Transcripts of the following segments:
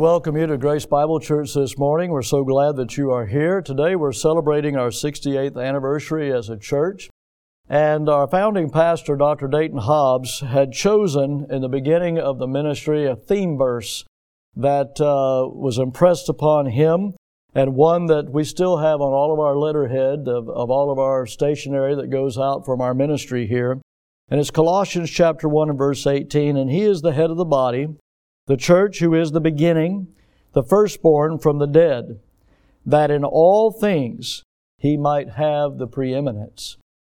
welcome you to Grace Bible Church this morning. We're so glad that you are here. Today we're celebrating our 68th anniversary as a church. And our founding pastor, Dr. Dayton Hobbs, had chosen in the beginning of the ministry a theme verse that was impressed upon him, and one that we still have on all of our letterhead of all of our stationery that goes out from our ministry here. And it's Colossians chapter 1 and verse 18, and He is the head of the body, the church, who is the beginning, the firstborn from the dead, that in all things He might have the preeminence.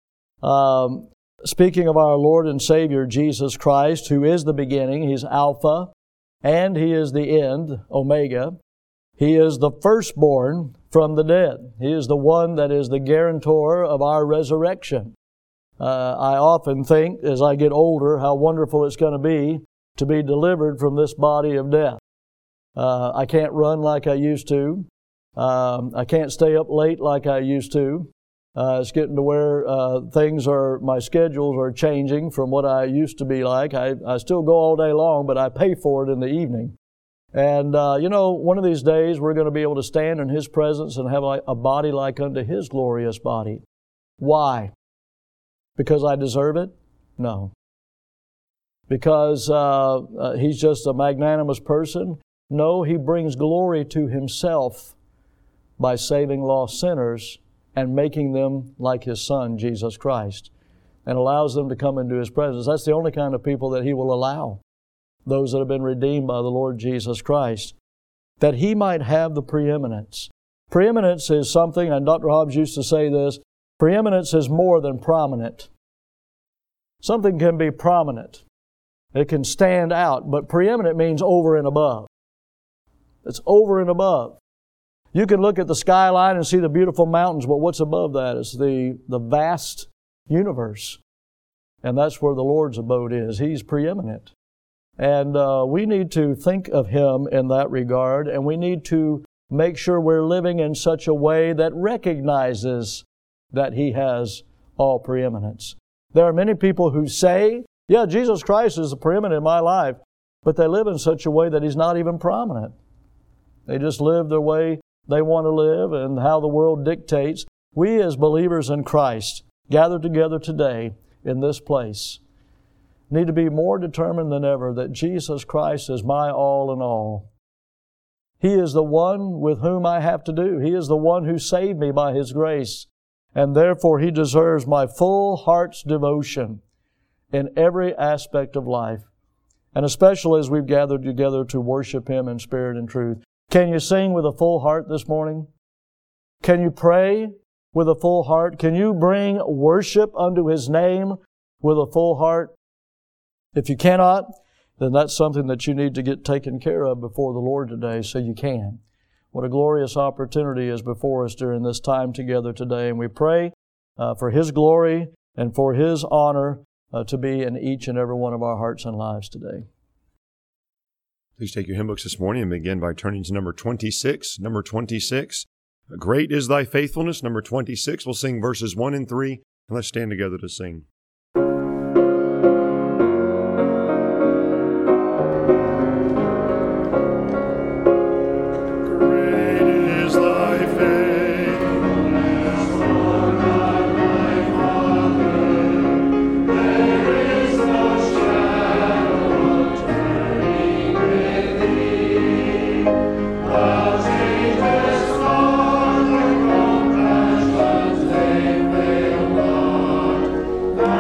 Speaking of our Lord and Savior, Jesus Christ, who is the beginning, He's Alpha, and He is the end, Omega. He is the firstborn from the dead. He is the one that is the guarantor of our resurrection. I often think, as I get older, how wonderful it's going to be delivered from this body of death. I can't run like I used to. I can't stay up late like I used to. It's getting to where my schedules are changing from what I used to be like. I still go all day long, but I pay for it in the evening. And, one of these days we're going to be able to stand in His presence and have a body like unto His glorious body. Why? Because I deserve it? No. Because He's just a magnanimous person? No, He brings glory to Himself by saving lost sinners and making them like His Son, Jesus Christ, and allows them to come into His presence. That's the only kind of people that He will allow, those that have been redeemed by the Lord Jesus Christ, that He might have the preeminence. Preeminence is something, and Dr. Hobbs used to say this, preeminence is more than prominent. Something can be prominent. It can stand out, but preeminent means over and above. It's over and above. You can look at the skyline and see the beautiful mountains, but what's above that is the vast universe. And that's where the Lord's abode is. He's preeminent. And we need to think of Him in that regard, and we need to make sure we're living in such a way that recognizes that He has all preeminence. There are many people who say, yeah, Jesus Christ is the preeminent in my life, but they live in such a way that He's not even prominent. They just live the way they want to live and how the world dictates. We as believers in Christ, gathered together today in this place, need to be more determined than ever that Jesus Christ is my all in all. He is the one with whom I have to do. He is the one who saved me by His grace, and therefore He deserves my full heart's devotion in every aspect of life, and especially as we've gathered together to worship Him in spirit and truth. Can you sing with a full heart this morning? Can you pray with a full heart? Can you bring worship unto His name with a full heart? If you cannot, then that's something that you need to get taken care of before the Lord today so you can. What a glorious opportunity is before us during this time together today. And we pray for His glory and for His honor to be in each and every one of our hearts and lives today. Please take your hymn books this morning and begin by turning to number 26. Number 26, Great is Thy Faithfulness. Number 26, we'll sing verses 1 and 3, and let's stand together to sing. Thy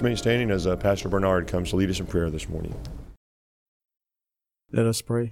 remain standing as Pastor Bernard comes to lead us in prayer this morning. Let us pray.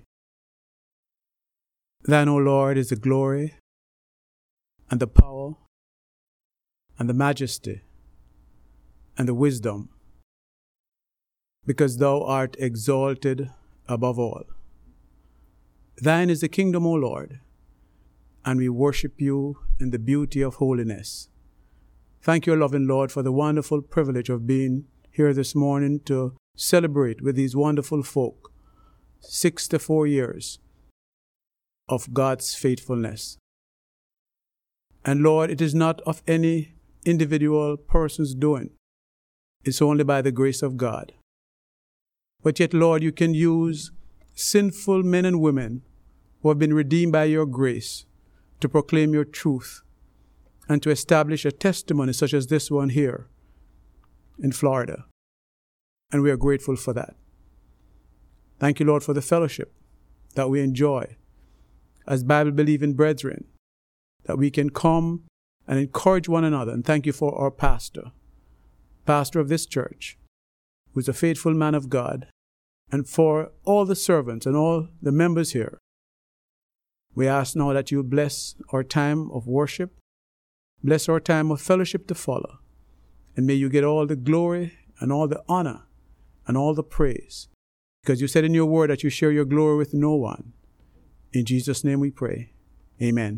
Thine, O Lord, is the glory and the power and the majesty and the wisdom, because thou art exalted above all. Thine is the kingdom, O Lord, and we worship you in the beauty of holiness. Thank you, loving Lord, for the wonderful privilege of being here this morning to celebrate with these wonderful folk 64 years of God's faithfulness. And Lord, it is not of any individual person's doing. It's only by the grace of God. But yet, Lord, you can use sinful men and women who have been redeemed by your grace to proclaim your truth and to establish a testimony such as this one here in Florida. And we are grateful for that. Thank you, Lord, for the fellowship that we enjoy as Bible-believing brethren, that we can come and encourage one another. And thank you for our pastor of this church, who is a faithful man of God, and for all the servants and all the members here. We ask now that you bless our time of worship, bless our time of fellowship to follow, and may you get all the glory and all the honor and all the praise, because you said in your word that you share your glory with no one. In Jesus' name we pray. Amen.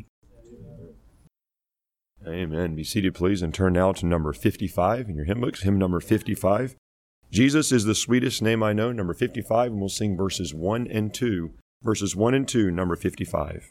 Amen. Be seated, please, and turn now to number 55 in your hymn books, hymn number 55. Jesus is the sweetest name I know, number 55, and we'll sing verses 1 and 2. Verses 1 and 2, number 55.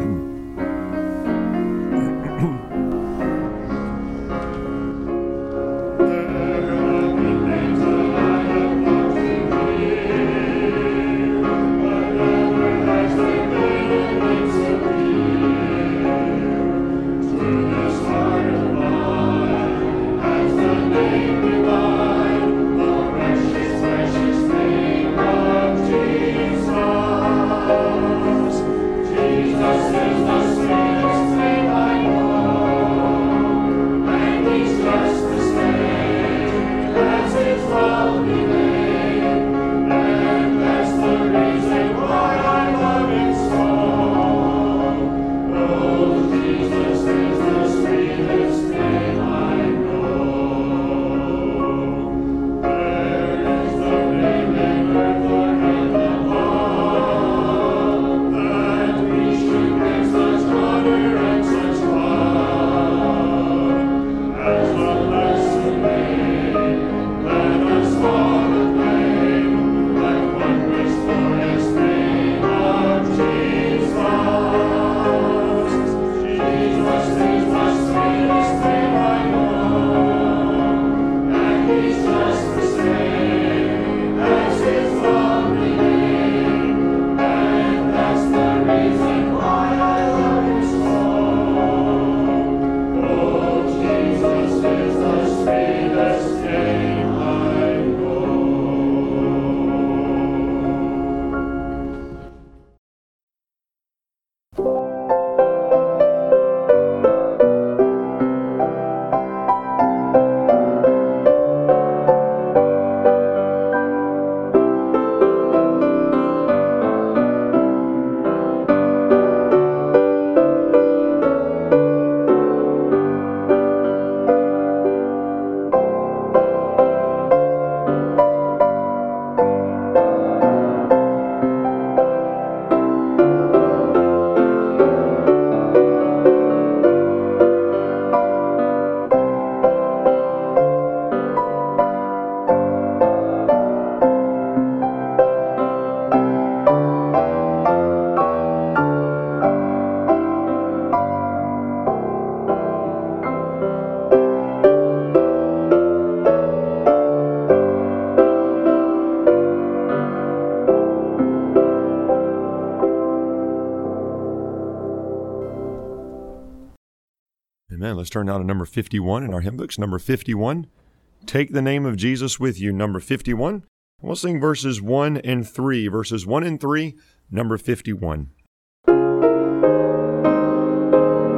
Amen. Let's turn now to number 51 in our hymn books. Number 51, Take the Name of Jesus with You. Number 51. We'll sing verses 1 and 3. Verses 1 and 3, number 51.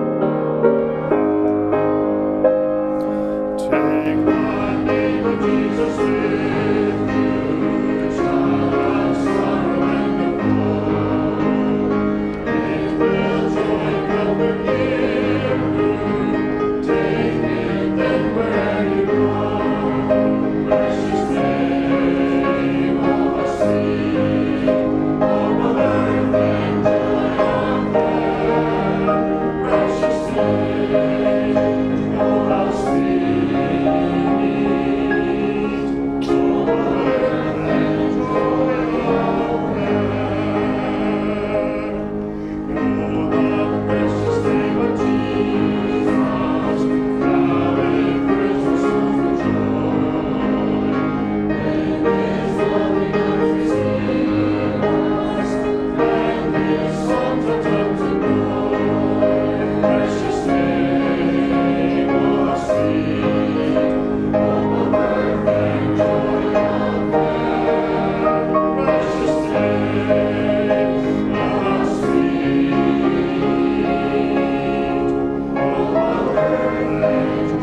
Take the name of Jesus.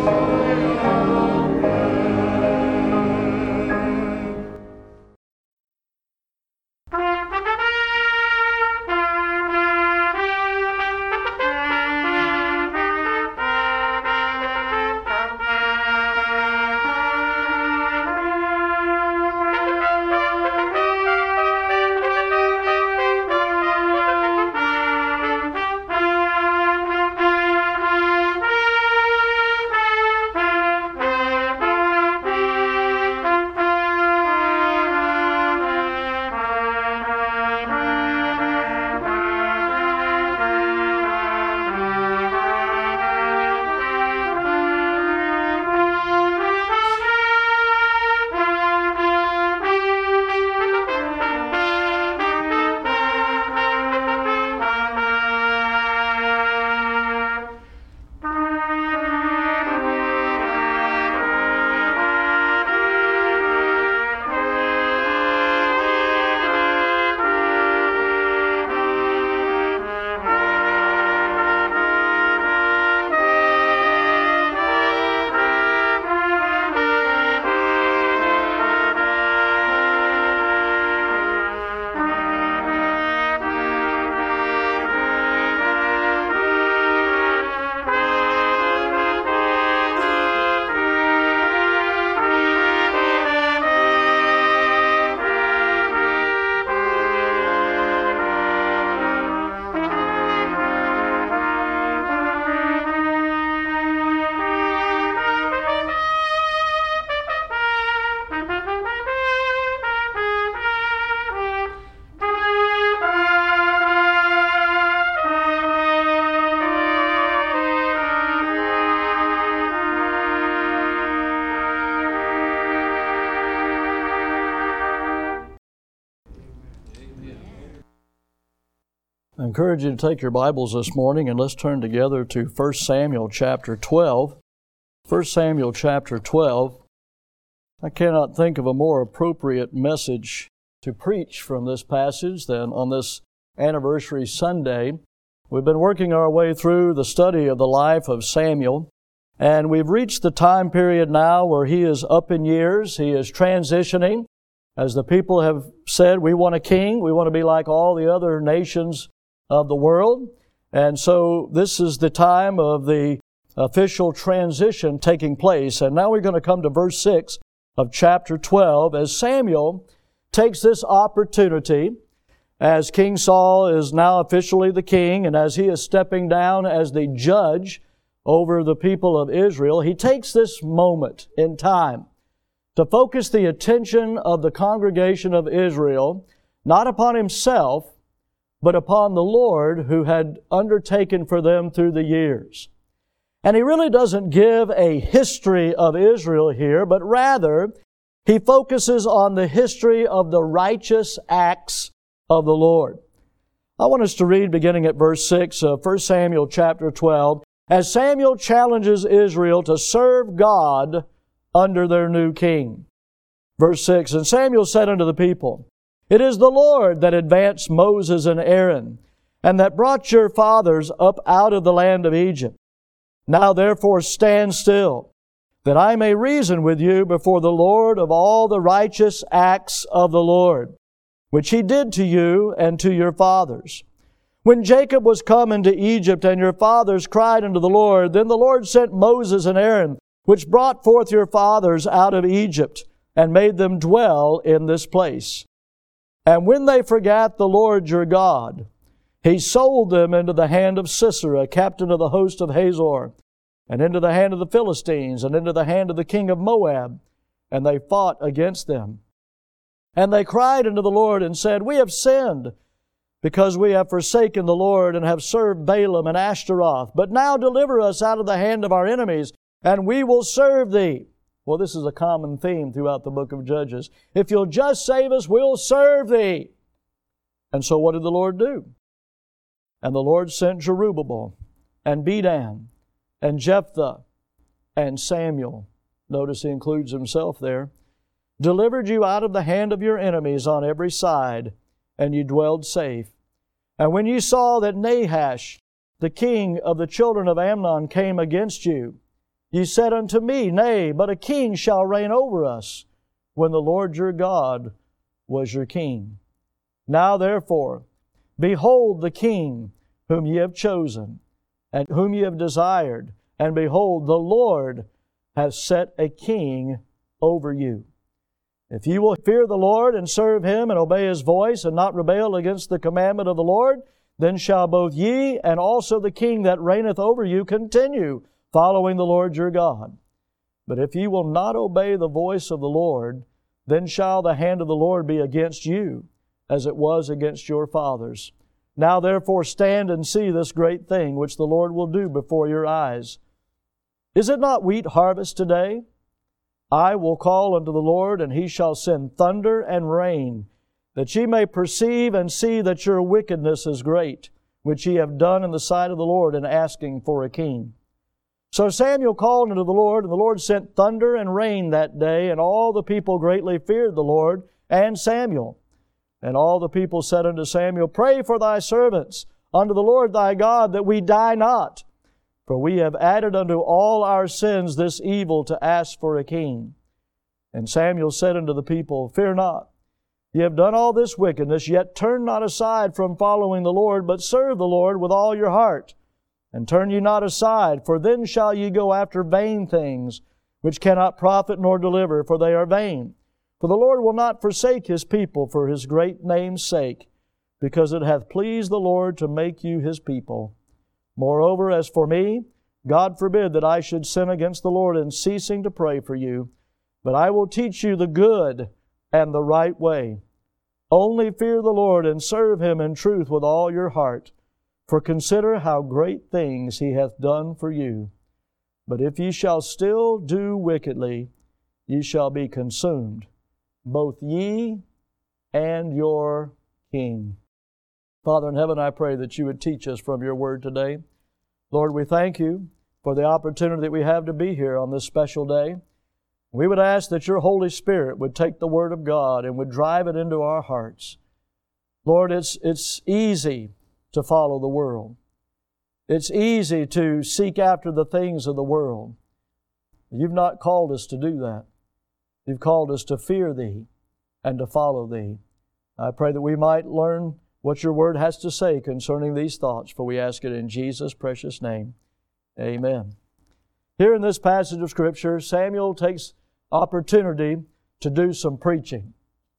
I encourage you to take your Bibles this morning and let's turn together to 1 Samuel chapter 12. 1 Samuel chapter 12. I cannot think of a more appropriate message to preach from this passage than on this anniversary Sunday. We've been working our way through the study of the life of Samuel, and we've reached the time period now where he is up in years. He is transitioning. As the people have said, we want a king. We want to be like all the other nations of the world. And so this is the time of the official transition taking place. And now we're going to come to verse 6 of chapter 12 as Samuel takes this opportunity, as King Saul is now officially the king, and as he is stepping down as the judge over the people of Israel, he takes this moment in time to focus the attention of the congregation of Israel not upon himself, but upon the Lord who had undertaken for them through the years. And he really doesn't give a history of Israel here, but rather he focuses on the history of the righteous acts of the Lord. I want us to read beginning at verse 6 of 1 Samuel chapter 12, as Samuel challenges Israel to serve God under their new king. Verse 6, And Samuel said unto the people, It is the Lord that advanced Moses and Aaron, and that brought your fathers up out of the land of Egypt. Now therefore stand still, that I may reason with you before the Lord of all the righteous acts of the Lord, which He did to you and to your fathers. When Jacob was come into Egypt, and your fathers cried unto the Lord, then the Lord sent Moses and Aaron, which brought forth your fathers out of Egypt, and made them dwell in this place. And when they forgat the Lord your God, He sold them into the hand of Sisera, captain of the host of Hazor, and into the hand of the Philistines, and into the hand of the king of Moab, and they fought against them. And they cried unto the Lord and said, We have sinned, because we have forsaken the Lord, and have served Balaam and Ashtaroth. But now deliver us out of the hand of our enemies, and we will serve Thee. Well, this is a common theme throughout the book of Judges. If you'll just save us, we'll serve Thee. And so what did the Lord do? And the Lord sent Jerubbaal, and Bedan, and Jephthah, and Samuel. Notice he includes himself there. Delivered you out of the hand of your enemies on every side, and you dwelled safe. And when you saw that Nahash, the king of the children of Ammon, came against you, Ye said unto me, Nay, but a king shall reign over us, when the Lord your God was your king. Now therefore, behold the king whom ye have chosen, and whom ye have desired, and behold, the Lord hath set a king over you. If ye will fear the Lord, and serve Him, and obey His voice, and not rebel against the commandment of the Lord, then shall both ye and also the king that reigneth over you continue, following the Lord your God. But if ye will not obey the voice of the Lord, then shall the hand of the Lord be against you, as it was against your fathers. Now therefore stand and see this great thing, which the Lord will do before your eyes. Is it not wheat harvest today? I will call unto the Lord, and He shall send thunder and rain, that ye may perceive and see that your wickedness is great, which ye have done in the sight of the Lord in asking for a king. So Samuel called unto the Lord, and the Lord sent thunder and rain that day, and all the people greatly feared the Lord and Samuel. And all the people said unto Samuel, Pray for thy servants unto the Lord thy God, that we die not. For we have added unto all our sins this evil to ask for a king. And Samuel said unto the people, Fear not. Ye have done all this wickedness, yet turn not aside from following the Lord, but serve the Lord with all your heart. And turn ye not aside, for then shall ye go after vain things, which cannot profit nor deliver, for they are vain. For the Lord will not forsake His people for His great name's sake, because it hath pleased the Lord to make you His people. Moreover, as for me, God forbid that I should sin against the Lord in ceasing to pray for you, but I will teach you the good and the right way. Only fear the Lord and serve Him in truth with all your heart. For consider how great things He hath done for you. But if ye shall still do wickedly, ye shall be consumed, both ye and your king. Father in heaven, I pray that you would teach us from your word today. Lord, we thank you for the opportunity that we have to be here on this special day. We would ask that your Holy Spirit would take the word of God and would drive it into our hearts. Lord, it's easy to follow the world. It's easy to seek after the things of the world. You've not called us to do that. You've called us to fear Thee and to follow Thee. I pray that we might learn what your word has to say concerning these thoughts, for we ask it in Jesus' precious name. Amen. Here in this passage of Scripture, Samuel takes opportunity to do some preaching.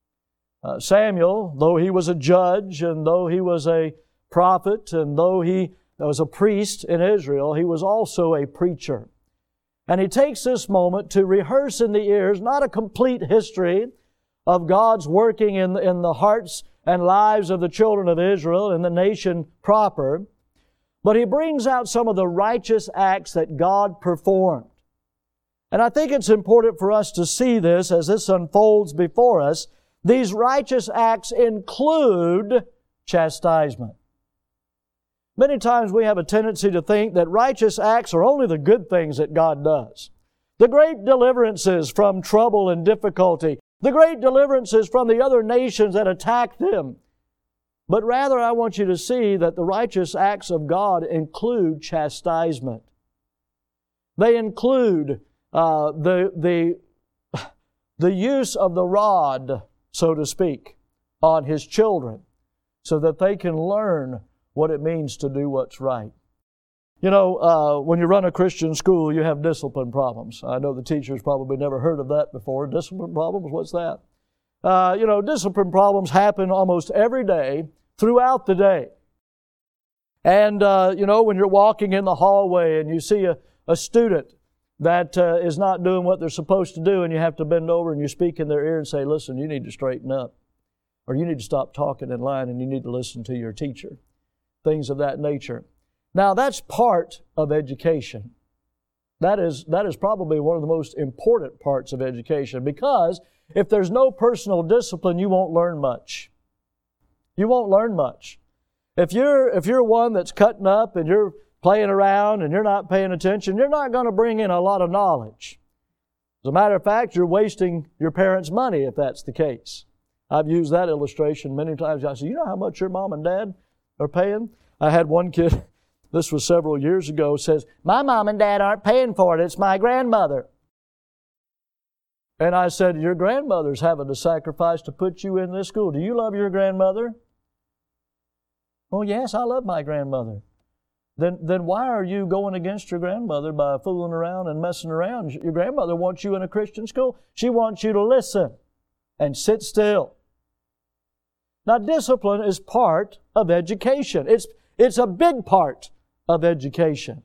Samuel, though he was a judge and though he was a prophet and though he was a priest in Israel, he was also a preacher. And he takes this moment to rehearse in the ears, not a complete history of God's working in the hearts and lives of the children of Israel and the nation proper, but he brings out some of the righteous acts that God performed. And I think it's important for us to see this as this unfolds before us. These righteous acts include chastisement. Many times we have a tendency to think that righteous acts are only the good things that God does. The great deliverances from trouble and difficulty. The great deliverances from the other nations that attack them. But rather, I want you to see that the righteous acts of God include chastisement. They include the use of the rod, so to speak, on His children, so that they can learn what it means to do what's right. You know, when you run a Christian school, you have discipline problems. I know the teachers probably never heard of that before. Discipline problems, what's that? Discipline problems happen almost every day throughout the day. And, when you're walking in the hallway and you see a student that is not doing what they're supposed to do, and you have to bend over and you speak in their ear and say, listen, you need to straighten up. Or you need to stop talking in line and you need to listen to your teacher. Things of that nature. Now, that's part of education. That is probably one of the most important parts of education, because if there's no personal discipline, you won't learn much. You won't learn much. If you're one that's cutting up and you're playing around and you're not paying attention, you're not going to bring in a lot of knowledge. As a matter of fact, you're wasting your parents' money if that's the case. I've used that illustration many times. I say, you know how much your mom and dad are paying? I had one kid this was several years ago, says, "My mom and dad aren't paying for it. It's my grandmother." And I said, "Your grandmother's having to sacrifice to put you in this school. Do you love your grandmother?" "Oh, yes, I love my grandmother." Then why are you going against your grandmother by fooling around and messing around? Your grandmother wants you in a Christian school. She wants you to listen and sit still. Now, discipline is part of education. It's a big part of education.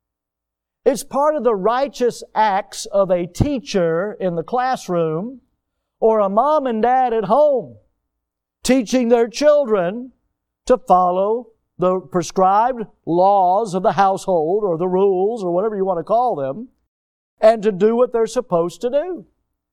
It's part of the righteous acts of a teacher in the classroom or a mom and dad at home, teaching their children to follow the prescribed laws of the household or the rules or whatever you want to call them, and to do what they're supposed to do.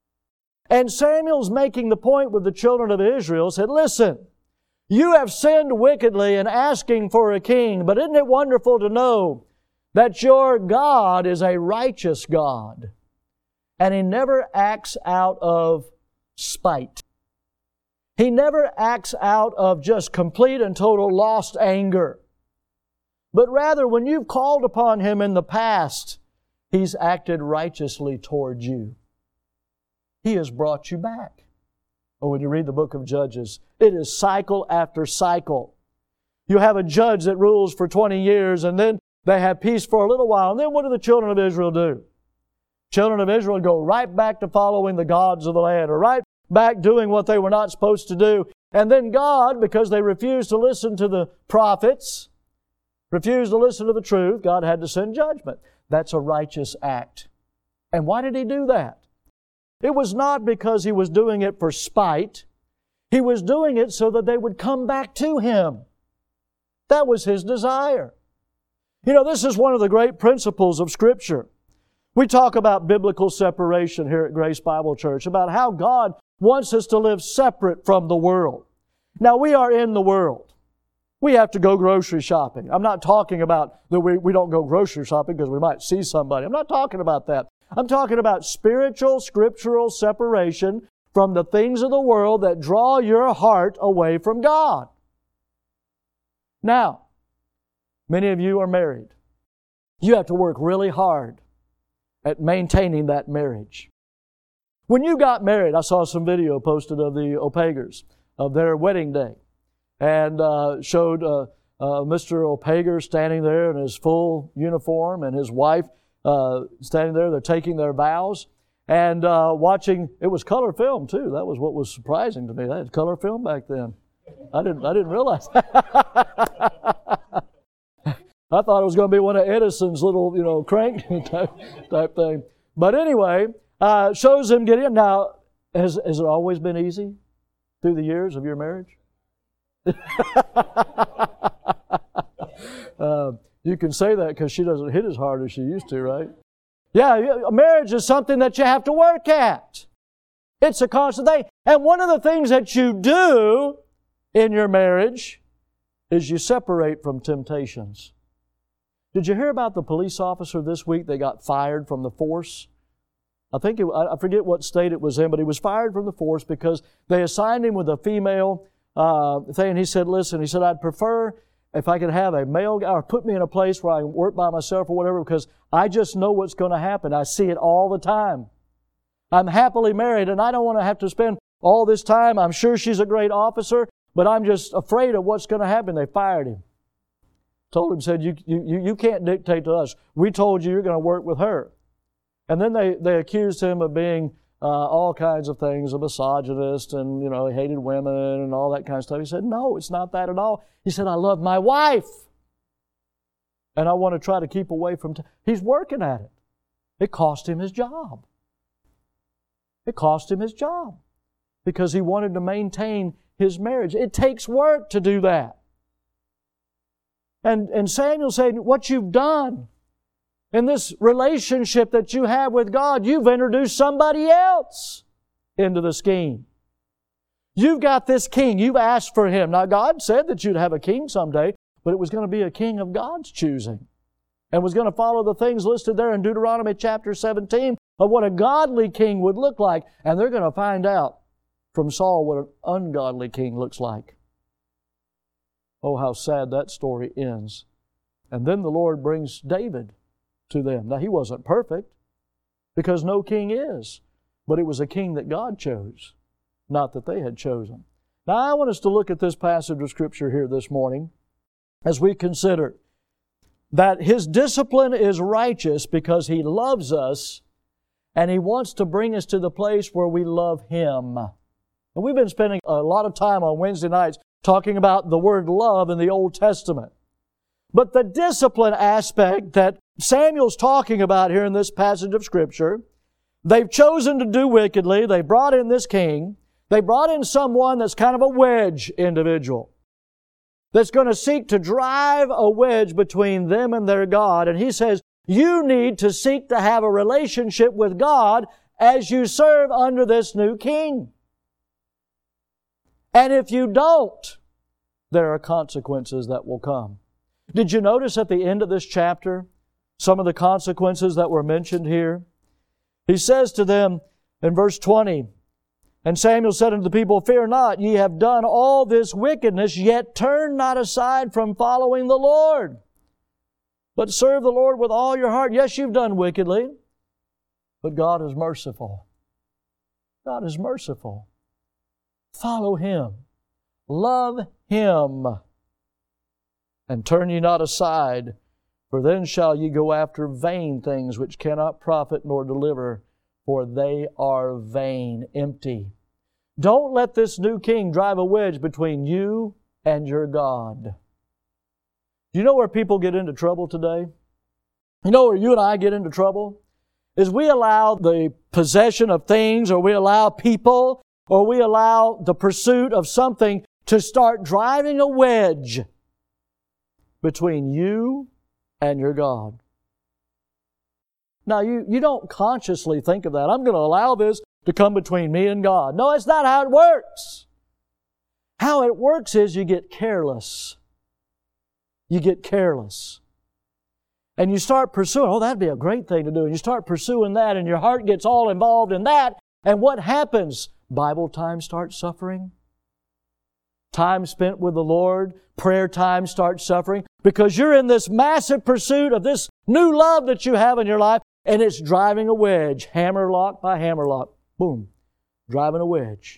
And Samuel's making the point with the children of Israel, said, "Listen, you have sinned wickedly in asking for a king, but isn't it wonderful to know that your God is a righteous God, and He never acts out of spite. He never acts out of just complete and total lost anger. But rather, when you've called upon Him in the past, He's acted righteously toward you. He has brought you back." Or when you read the book of Judges, it is cycle after cycle. You have a judge that rules for 20 years, and then they have peace for a little while. And then what do the children of Israel do? Children of Israel go right back to following the gods of the land, or right back doing what they were not supposed to do. And then God, because they refused to listen to the prophets, refused to listen to the truth, God had to send judgment. That's a righteous act. And why did He do that? It was not because He was doing it for spite. He was doing it so that they would come back to Him. That was His desire. You know, this is one of the great principles of Scripture. We talk about biblical separation here at Grace Bible Church, about how God wants us to live separate from the world. Now, we are in the world. We have to go grocery shopping. I'm not talking about that we don't go grocery shopping because we might see somebody. I'm not talking about that. I'm talking about spiritual, scriptural separation from the things of the world that draw your heart away from God. Now, many of you are married. You have to work really hard at maintaining that marriage. When you got married, I saw some video posted of the Opegers, of their wedding day, and showed Mr. Opeger standing there in his full uniform and his wife standing there. They're taking their vows and watching. It was color film too. That was what was surprising to me. They had color film back then. I didn't realize that. I thought it was going to be one of Edison's little, crank type thing. But anyway, shows them getting in. Now, has it always been easy through the years of your marriage? You can say that because she doesn't hit as hard as she used to, right? Yeah, marriage is something that you have to work at. It's a constant thing. And one of the things that you do in your marriage is you separate from temptations. Did you hear about the police officer this week that got fired from the force? I forget what state it was in, but he was fired from the force because they assigned him with a female thing. He said, "Listen," he said, "I'd prefer if I could have a male guy or put me in a place where I can work by myself or whatever, because I just know what's going to happen. I see it all the time. I'm happily married and I don't want to have to spend all this time. I'm sure she's a great officer, but I'm just afraid of what's going to happen." They fired him. Told him, said, you can't dictate to us. We told you you're going to work with her. And then they accused him of being all kinds of things, a misogynist, and, he hated women and all that kind of stuff. He said, "No, it's not that at all." He said, "I love my wife. And I want to try to keep away from..." He's working at it. It cost him his job. It cost him his job because he wanted to maintain his marriage. It takes work to do that. And Samuel said, what you've done in this relationship that you have with God, you've introduced somebody else into the scheme. You've got this king. You've asked for him. Now, God said that you'd have a king someday, but it was going to be a king of God's choosing and was going to follow the things listed there in Deuteronomy chapter 17 of what a godly king would look like. And they're going to find out from Saul what an ungodly king looks like. Oh, how sad that story ends And then the Lord brings David to them. Now, he wasn't perfect, because no king is, but it was a king that God chose, not that they had chosen. Now, I want us to look at this passage of Scripture here this morning as we consider that His discipline is righteous because He loves us, and He wants to bring us to the place where we love Him. And we've been spending a lot of time on Wednesday nights talking about the word love in the Old Testament. But the discipline aspect that Samuel's talking about here in this passage of Scripture, they've chosen to do wickedly. They brought in this king. They brought in someone that's kind of a wedge individual, that's going to seek to drive a wedge between them and their God. And he says, you need to seek to have a relationship with God as you serve under this new king. And if you don't, there are consequences that will come. Did you notice at the end of this chapter some of the consequences that were mentioned here? He says to them in verse 20, and Samuel said unto the people, fear not, ye have done all this wickedness, yet turn not aside from following the Lord, but serve the Lord with all your heart. Yes, you've done wickedly, but God is merciful. God is merciful. Follow Him. Love Him. And turn ye not aside, for then shall ye go after vain things which cannot profit nor deliver, for they are vain, empty. Don't let this new king drive a wedge between you and your God. Do you know where people get into trouble today? You know where you and I get into trouble? Is we allow the possession of things, or we allow people, or we allow the pursuit of something to start driving a wedge between you and your God. Now, you don't consciously think of that. I'm going to allow this to come between me and God. No, it's not how it works. How it works is you get careless. You get careless. And you start pursuing, oh, that'd be a great thing to do. And you start pursuing that, and your heart gets all involved in that. And what happens? Bible time starts suffering. Time spent with the Lord, prayer time starts suffering, because you're in this massive pursuit of this new love that you have in your life, and it's driving a wedge, hammerlock by hammerlock. Boom. Driving a wedge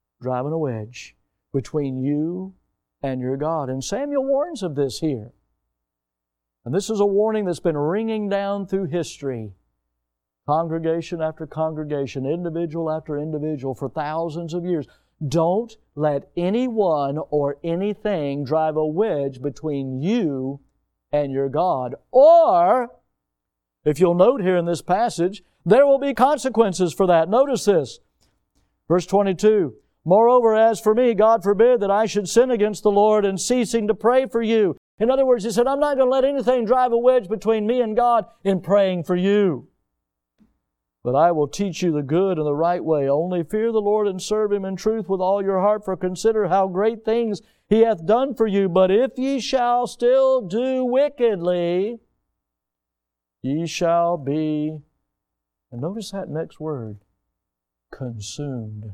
between you and your God. And Samuel warns of this here. And this is a warning that's been ringing down through history. Congregation after congregation, individual after individual, for thousands of years. Don't let anyone or anything drive a wedge between you and your God. Or, if you'll note here in this passage, there will be consequences for that. Notice this. Verse 22, moreover, as for me, God forbid that I should sin against the Lord in ceasing to pray for you. In other words, he said, I'm not going to let anything drive a wedge between me and God in praying for you. But I will teach you the good and the right way. Only fear the Lord and serve Him in truth with all your heart, for consider how great things He hath done for you. But if ye shall still do wickedly, ye shall be, and notice that next word, consumed.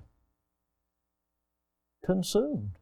Consumed.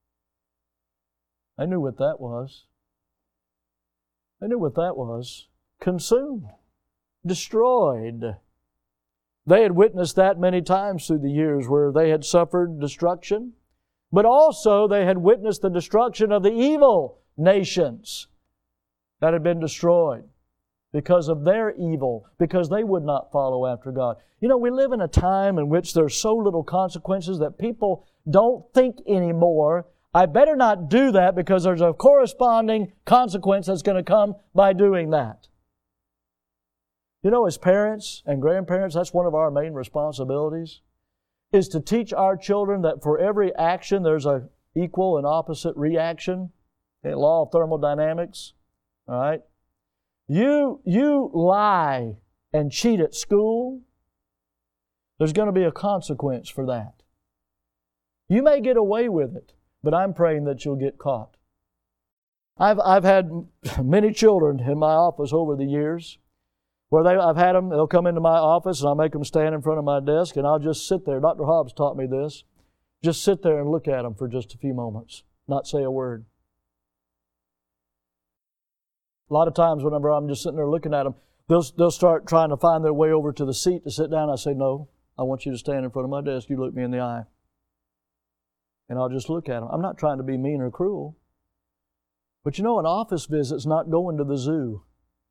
I knew what that was. I knew what that was. Consumed. Destroyed. They had witnessed that many times through the years, where they had suffered destruction, but also they had witnessed the destruction of the evil nations that had been destroyed because of their evil, because they would not follow after God. You know, we live in a time in which there's so little consequences that people don't think anymore, I better not do that because there's a corresponding consequence that's going to come by doing that. You know, as parents and grandparents, that's one of our main responsibilities, is to teach our children that for every action there's an equal and opposite reaction. The law of thermodynamics. All right? You lie and cheat at school, there's going to be a consequence for that. You may get away with it, but I'm praying that you'll get caught. I've had many children in my office over the years where I've had them, they'll come into my office and I'll make them stand in front of my desk and I'll just sit there. Dr. Hobbs taught me this. Just sit there and look at them for just a few moments, not say a word. A lot of times whenever I'm just sitting there looking at them, they'll start trying to find their way over to the seat to sit down. I say, no, I want you to stand in front of my desk. You look me in the eye. And I'll just look at them. I'm not trying to be mean or cruel. But you know, an office visit's not going to the zoo.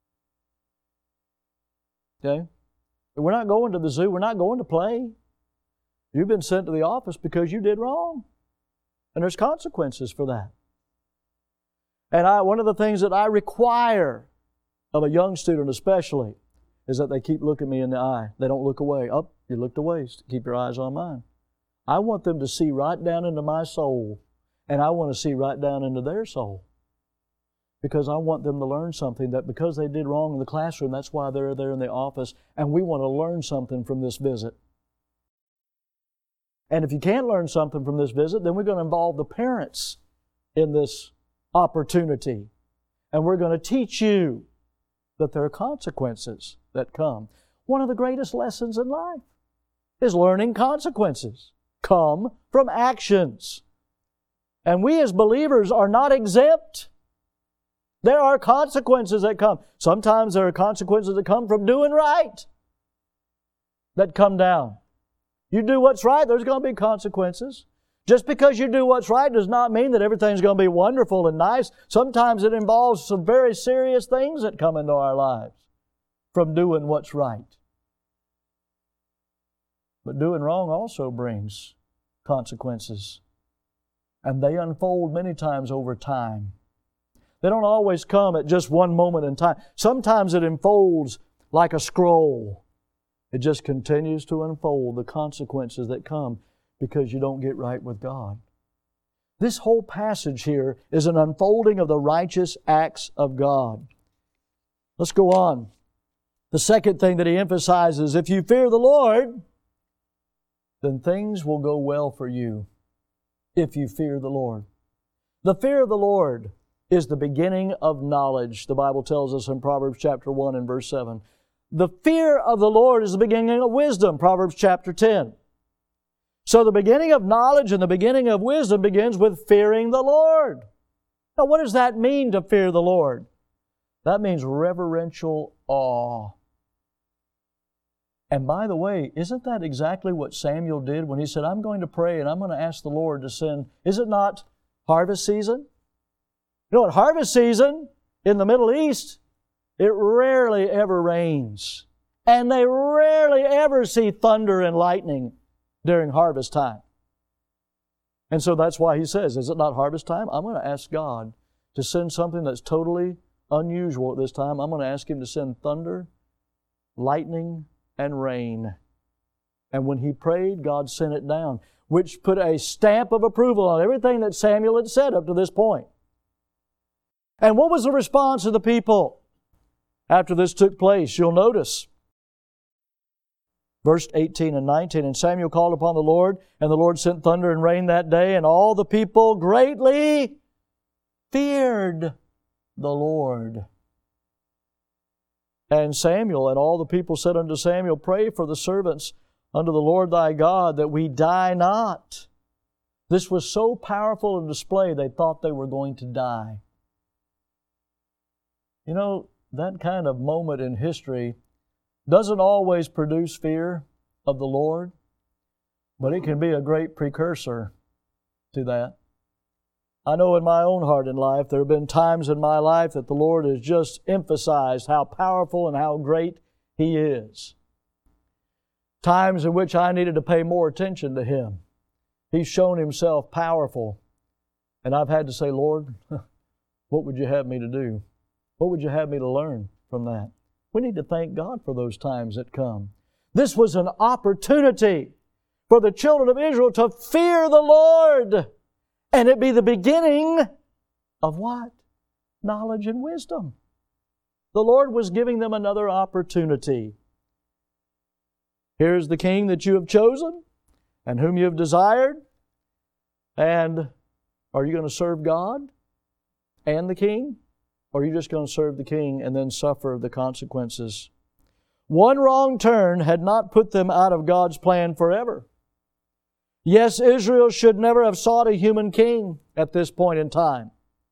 Okay? We're not going to the zoo. We're not going to play. You've been sent to the office because you did wrong. And there's consequences for that. And one of the things that I require of a young student especially is that they keep looking me in the eye. They don't look away. Oh, you looked away. Keep your eyes on mine. I want them to see right down into my soul, and I want to see right down into their soul. Because I want them to learn something that because they did wrong in the classroom, that's why they're there in the office, and we want to learn something from this visit. And if you can't learn something from this visit, then we're going to involve the parents in this opportunity. And we're going to teach you that there are consequences that come. One of the greatest lessons in life is learning consequences come from actions. And we as believers are not exempt. There are consequences that come. Sometimes there are consequences that come from doing right that come down. You do what's right, there's going to be consequences. Just because you do what's right does not mean that everything's going to be wonderful and nice. Sometimes it involves some very serious things that come into our lives from doing what's right. But doing wrong also brings consequences. And they unfold many times over time. They don't always come at just one moment in time. Sometimes it unfolds like a scroll. It just continues to unfold the consequences that come because you don't get right with God. This whole passage here is an unfolding of the righteous acts of God. Let's go on. The second thing that he emphasizes, if you fear the Lord, then things will go well for you if you fear the Lord. The fear of the Lord is the beginning of knowledge, the Bible tells us in Proverbs chapter 1 and verse 7. The fear of the Lord is the beginning of wisdom, Proverbs chapter 10. So the beginning of knowledge and the beginning of wisdom begins with fearing the Lord. Now what does that mean to fear the Lord? That means reverential awe. And by the way, isn't that exactly what Samuel did when he said, I'm going to pray and I'm going to ask the Lord to send, is it not harvest season? You know, at harvest season in the Middle East, it rarely ever rains. And they rarely ever see thunder and lightning during harvest time. And so that's why he says, is it not harvest time? I'm going to ask God to send something that's totally unusual at this time. I'm going to ask Him to send thunder, lightning, and rain. And when he prayed, God sent it down, which put a stamp of approval on everything that Samuel had said up to this point. And what was the response of the people after this took place? You'll notice verse 18 and 19, and Samuel called upon the Lord, and the Lord sent thunder and rain that day, and all the people greatly feared the Lord. And Samuel and all the people said unto Samuel, pray for the servants unto the Lord thy God, that we die not. This was so powerful a display, they thought they were going to die. You know, that kind of moment in history doesn't always produce fear of the Lord, but it can be a great precursor to that. I know in my own heart and life, there have been times in my life that the Lord has just emphasized how powerful and how great He is. Times in which I needed to pay more attention to Him. He's shown Himself powerful. And I've had to say, Lord, what would you have me to do? What would you have me to learn from that? We need to thank God for those times that come. This was an opportunity for the children of Israel to fear the Lord. And it be the beginning of what? Knowledge and wisdom. The Lord was giving them another opportunity. Here's the king that you have chosen and whom you have desired. And are you going to serve God and the king? Or are you just going to serve the king and then suffer the consequences? One wrong turn had not put them out of God's plan forever. Yes, Israel should never have sought a human king at this point in time.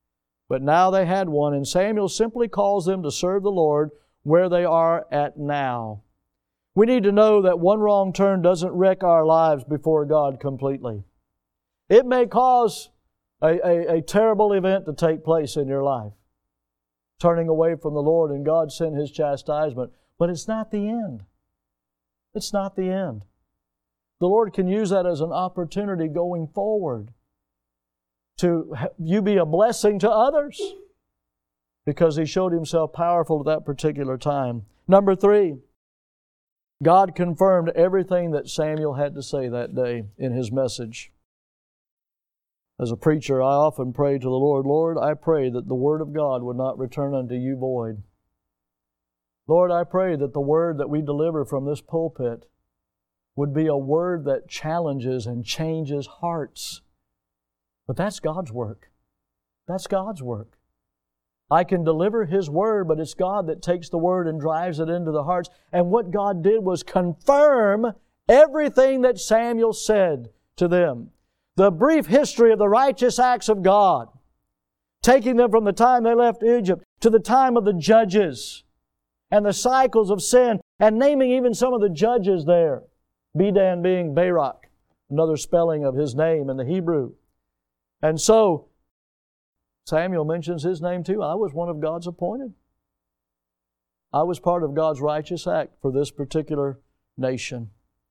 But now they had one, and Samuel simply calls them to serve the Lord where they are at now. We need to know that one wrong turn doesn't wreck our lives before God completely. It may cause a terrible event to take place in your life, turning away from the Lord, and God sent His chastisement. But it's not the end. It's not the end. The Lord can use that as an opportunity going forward to you be a blessing to others because He showed Himself powerful at that particular time. Number 3, God confirmed everything that Samuel had to say that day in his message. As a preacher, I often pray to the Lord, Lord, I pray that the Word of God would not return unto You void. Lord, I pray that the Word that we deliver from this pulpit would be a Word that challenges and changes hearts. But that's God's work. That's God's work. I can deliver His Word, but it's God that takes the Word and drives it into the hearts. And what God did was confirm everything that Samuel said to them. The brief history of the righteous acts of God, taking them from the time they left Egypt to the time of the judges and the cycles of sin, and naming even some of the judges there. Bedan being Barak, another spelling of his name in the Hebrew. And so, Samuel mentions his name too. I was one of God's appointed. I was part of God's righteous act for this particular nation.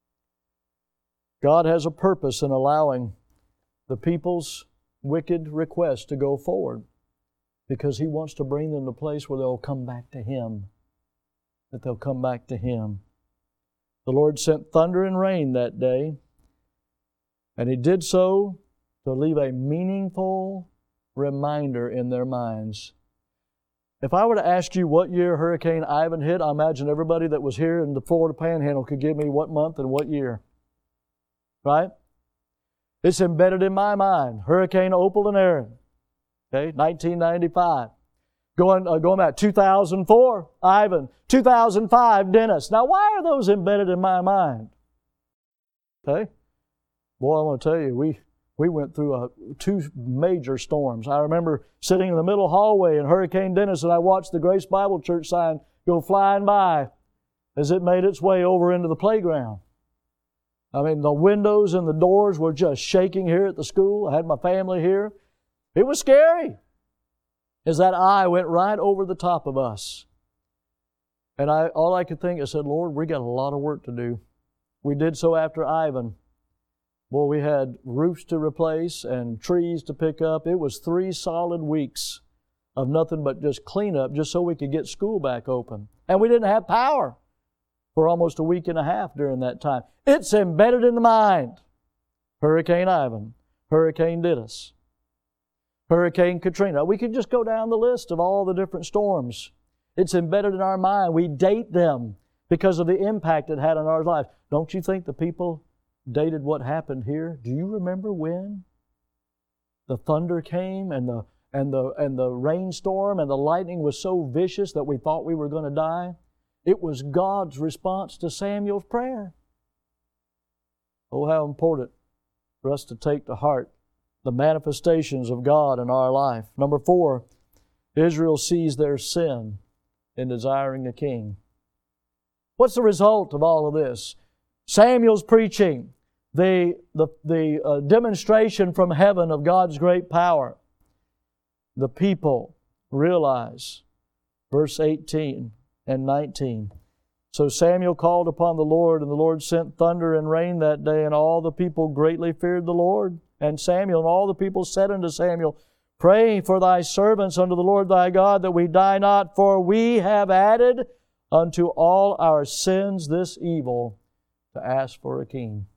God has a purpose in allowing the people's wicked requests to go forward because He wants to bring them to a place where they'll come back to Him. That they'll come back to Him. The Lord sent thunder and rain that day, and He did so to leave a meaningful reminder in their minds. If I were to ask you what year Hurricane Ivan hit, I imagine everybody that was here in the Florida Panhandle could give me what month and what year. Right? It's embedded in my mind. Hurricane Opal and Aaron. Okay, 1995. Going back, 2004, Ivan. 2005, Dennis. Now, why are those embedded in my mind? Okay? Boy, I want to tell you, we went through 2 major storms. I remember sitting in the middle hallway in Hurricane Dennis, and I watched the Grace Bible Church sign go flying by as it made its way over into the playground. I mean, the windows and the doors were just shaking here at the school. I had my family here. It was scary as that eye went right over the top of us. And all I could think, I said, Lord, we got a lot of work to do. We did so after Ivan. Well, we had roofs to replace and trees to pick up. It was 3 solid weeks of nothing but just cleanup just so we could get school back open. And we didn't have power for almost a week and a half during that time. It's embedded in the mind. Hurricane Ivan, Hurricane Dennis, Hurricane Katrina. We could just go down the list of all the different storms. It's embedded in our mind. We date them because of the impact it had on our life. Don't you think the people dated what happened here? Do you remember when the thunder came and the rainstorm and the lightning was so vicious that we thought we were going to die? It was God's response to Samuel's prayer. Oh, how important for us to take to heart the manifestations of God in our life. Number 4, Israel sees their sin in desiring a king. What's the result of all of this? Samuel's preaching, the demonstration from heaven of God's great power. The people realize, verse 18 and 19. So Samuel called upon the Lord, and the Lord sent thunder and rain that day, and all the people greatly feared the Lord. And Samuel and all the people said unto Samuel, Pray for thy servants unto the Lord thy God, that we die not, for we have added unto all our sins this evil, to ask for a king.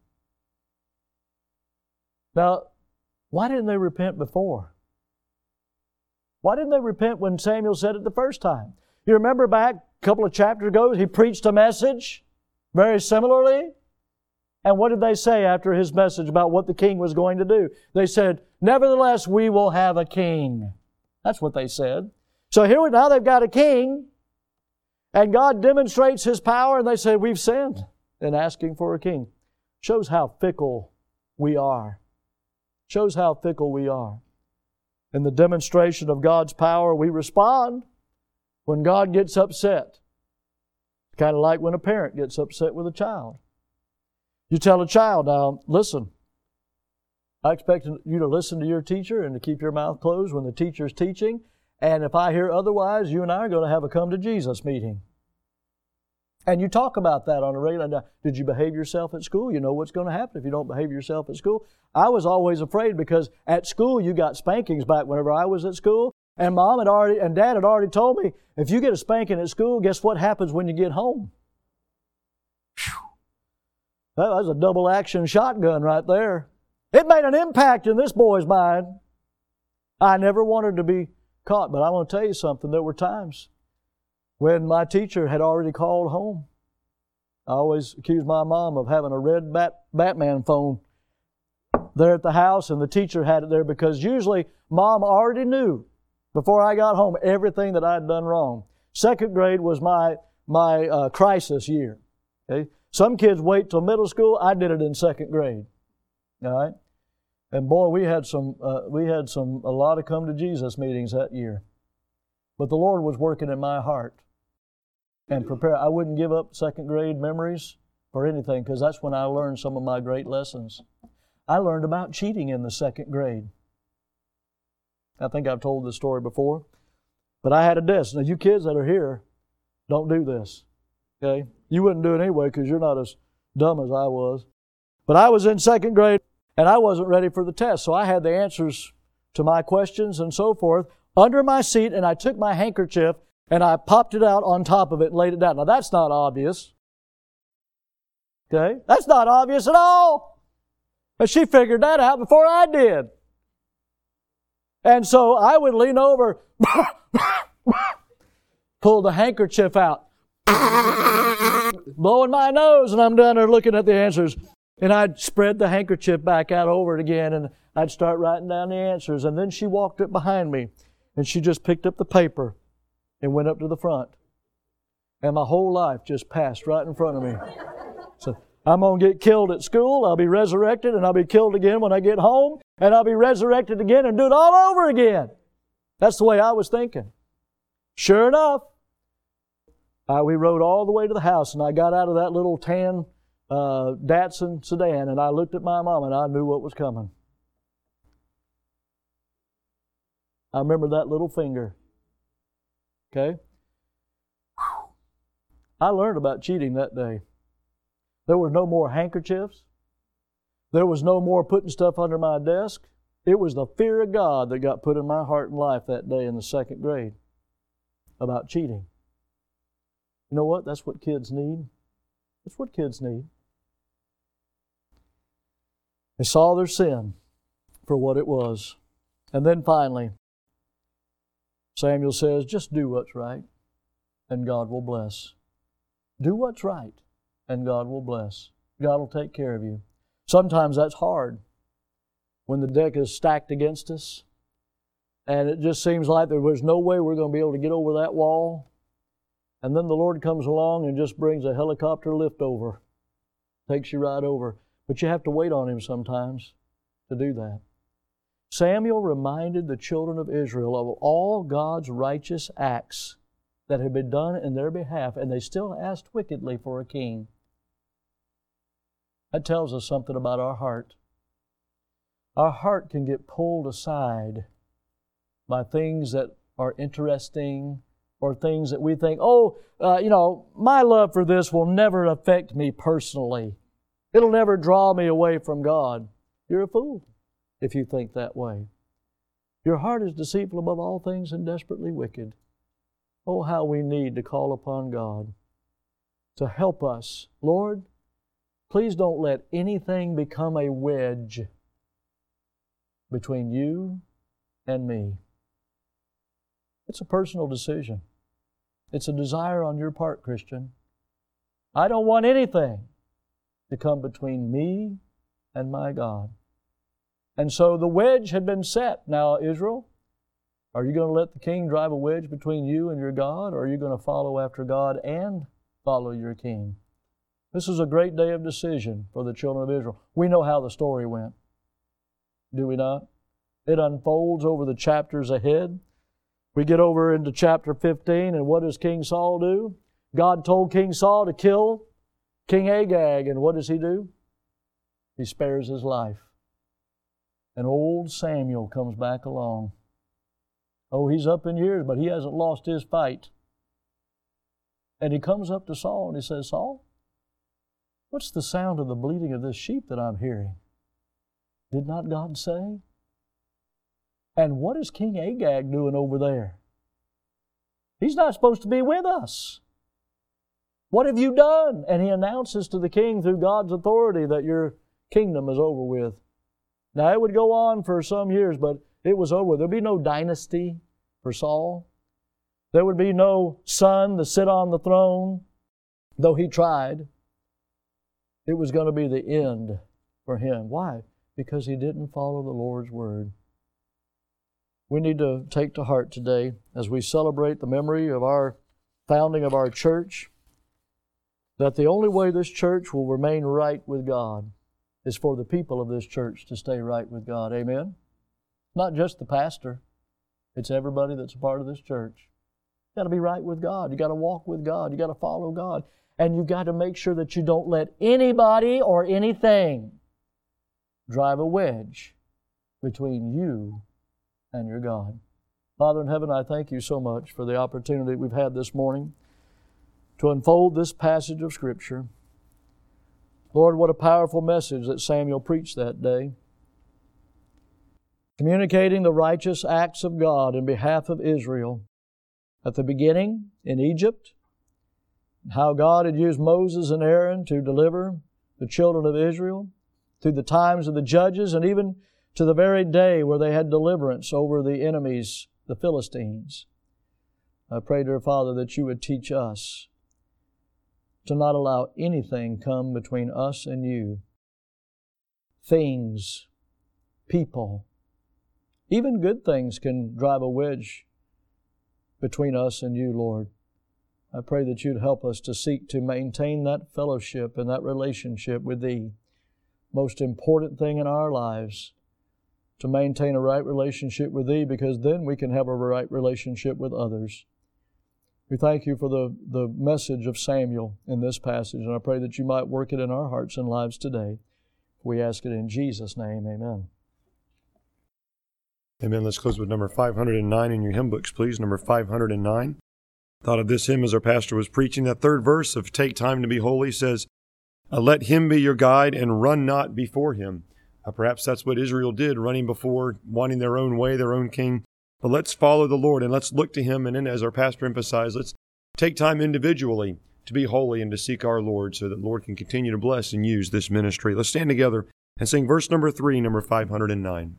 Now, why didn't they repent before? Why didn't they repent when Samuel said it the first time? You remember back a couple of chapters ago, he preached a message very similarly. And what did they say after his message about what the king was going to do? They said, Nevertheless, we will have a king. That's what they said. So here now they've got a king, and God demonstrates His power, and they say, We've sinned in asking for a king. Shows how fickle we are. Shows how fickle we are. In the demonstration of God's power, we respond when God gets upset. It's kind of like when a parent gets upset with a child. You tell a child, now, listen, I expect you to listen to your teacher and to keep your mouth closed when the teacher's teaching. And if I hear otherwise, you and I are going to have a come to Jesus meeting. And you talk about that on a regular. Did you behave yourself at school? You know what's going to happen if you don't behave yourself at school. I was always afraid because at school you got spankings back whenever I was at school. And Mom had already, and Dad had already told me, if you get a spanking at school, guess what happens when you get home? Whew. That was a double action shotgun right there. It made an impact in this boy's mind. I never wanted to be caught, but I want to tell you something. There were times when my teacher had already called home. I always accused my mom of having a red Batman phone there at the house, and the teacher had it there because usually Mom already knew before I got home everything that I'd done wrong. Second grade was my crisis year. Okay? Some kids wait till middle school. I did it in second grade. All right? And boy, we had a lot of come to Jesus meetings that year. But the Lord was working in my heart and prepare. I wouldn't give up second grade memories for anything because that's when I learned some of my great lessons. I learned about cheating in the second grade. I think I've told this story before. But I had a desk. Now, you kids that are here, don't do this. Okay? You wouldn't do it anyway because you're not as dumb as I was. But I was in second grade and I wasn't ready for the test. So I had the answers to my questions and so forth under my seat, and I took my handkerchief and I popped it out on top of it and laid it down. Now that's not obvious. Okay? That's not obvious at all. But she figured that out before I did. And so I would lean over, pull the handkerchief out, blowing my nose, and I'm down there looking at the answers. And I'd spread the handkerchief back out over it again, and I'd start writing down the answers. And then she walked up behind me, and she just picked up the paper and went up to the front. And my whole life just passed right in front of me. So I'm going to get killed at school, I'll be resurrected, and I'll be killed again when I get home, and I'll be resurrected again and do it all over again. That's the way I was thinking. Sure enough, we rode all the way to the house, and I got out of that little tan Datsun sedan, and I looked at my mom, and I knew what was coming. I remember that little finger. Okay? Whew. I learned about cheating that day. There was no more handkerchiefs. There was no more putting stuff under my desk. It was the fear of God that got put in my heart and life that day in the second grade about cheating. You know what? That's what kids need. That's what kids need. They saw their sin for what it was. And then finally, Samuel says, just do what's right, and God will bless. Do what's right, and God will bless. God will take care of you. Sometimes that's hard when the deck is stacked against us, and it just seems like there's no way we're going to be able to get over that wall. And then the Lord comes along and just brings a helicopter lift over, takes you right over. But you have to wait on Him sometimes to do that. Samuel reminded the children of Israel of all God's righteous acts that had been done in their behalf, and they still asked wickedly for a king. That tells us something about our heart. Our heart can get pulled aside by things that are interesting or things that we think, my love for this will never affect me personally. It'll never draw me away from God. You're a fool if you think that way. Your heart is deceitful above all things and desperately wicked. Oh, how we need to call upon God to help us. Lord, please don't let anything become a wedge between you and me. It's a personal decision. It's a desire on your part, Christian. I don't want anything to come between me and my God. And so the wedge had been set. Now, Israel, are you going to let the king drive a wedge between you and your God, or are you going to follow after God and follow your king? This is a great day of decision for the children of Israel. We know how the story went, do we not? It unfolds over the chapters ahead. We get over into chapter 15, and what does King Saul do? God told King Saul to kill King Agag, and what does he do? He spares his life. And old Samuel comes back along. Oh, he's up in years, but he hasn't lost his fight. And he comes up to Saul and he says, Saul, what's the sound of the bleating of this sheep that I'm hearing? Did not God say? And what is King Agag doing over there? He's not supposed to be with us. What have you done? And he announces to the king through God's authority that your kingdom is over with. Now, it would go on for some years, but it was over. There'd be no dynasty for Saul. There would be no son to sit on the throne, though he tried. It was going to be the end for him. Why? Because he didn't follow the Lord's word. We need to take to heart today, as we celebrate the memory of our founding of our church, that the only way this church will remain right with God is for the people of this church to stay right with God. Amen? Not just the pastor. It's everybody that's a part of this church. You've got to be right with God. You've got to walk with God. You've got to follow God. And you've got to make sure that you don't let anybody or anything drive a wedge between you and your God. Father in heaven, I thank you so much for the opportunity we've had this morning to unfold this passage of Scripture. Lord, what a powerful message that Samuel preached that day, communicating the righteous acts of God in behalf of Israel. At the beginning, in Egypt, how God had used Moses and Aaron to deliver the children of Israel, through the times of the judges, and even to the very day where they had deliverance over the enemies, the Philistines. I pray, dear Father, that you would teach us to not allow anything come between us and you. Things, people, even good things can drive a wedge between us and you, Lord. I pray that you'd help us to seek to maintain that fellowship and that relationship with Thee. Most important thing in our lives, to maintain a right relationship with Thee, because then we can have a right relationship with others. We thank you for the message of Samuel in this passage, and I pray that you might work it in our hearts and lives today. We ask it in Jesus' name, amen. Amen. Let's close with number 509 in your hymn books, please. Number 509. Thought of this hymn as our pastor was preaching. That third verse of Take Time to Be Holy says, let Him be your guide and run not before Him. Perhaps that's what Israel did, running before, wanting their own way, their own king. But let's follow the Lord and let's look to Him. And then, as our pastor emphasized, let's take time individually to be holy and to seek our Lord so that the Lord can continue to bless and use this ministry. Let's stand together and sing verse number 3, number 509.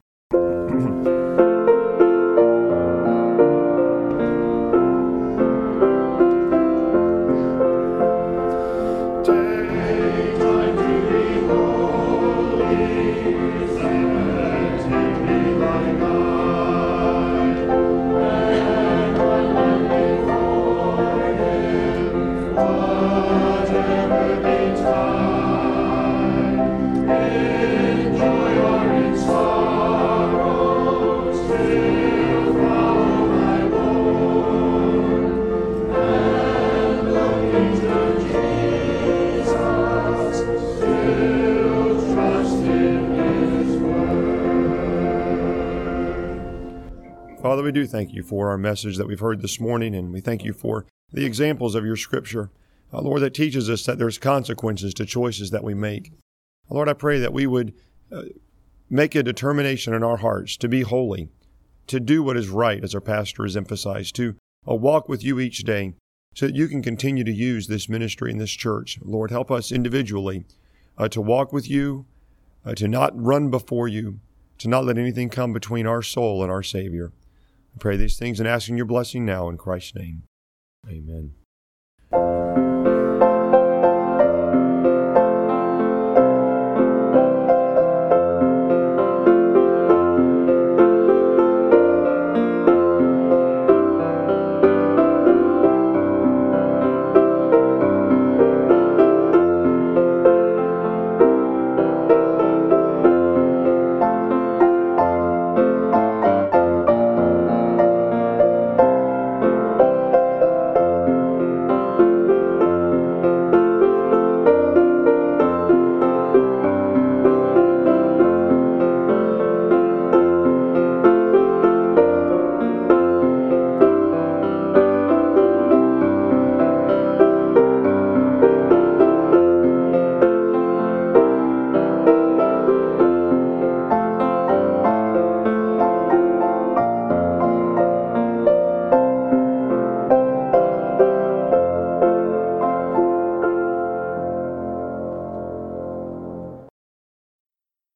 Father, we do thank you for our message that we've heard this morning, and we thank you for the examples of your Scripture, Lord, that teaches us that there's consequences to choices that we make. Lord, I pray that we would make a determination in our hearts to be holy, to do what is right, as our pastor has emphasized, to walk with you each day so that you can continue to use this ministry in this church. Lord, help us individually to walk with you, to not run before you, to not let anything come between our soul and our Savior. I pray these things and asking your blessing now in Christ's name. Amen.